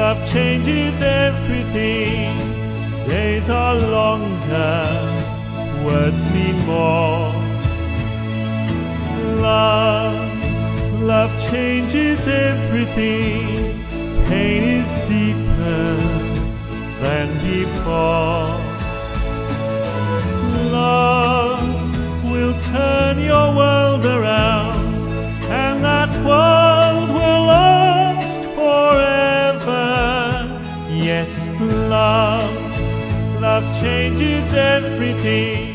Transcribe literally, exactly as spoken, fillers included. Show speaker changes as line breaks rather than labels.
Love changes everything. Days are longer, words mean more. Love, love changes everything. Pain is deeper than before. Love will turn your world around, and that world will last forever. Yes, love, love changes everything.